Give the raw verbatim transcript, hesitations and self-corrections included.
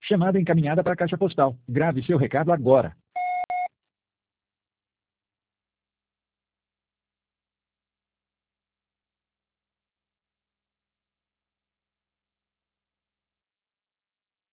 Chamada encaminhada para a caixa postal. Grave seu recado agora.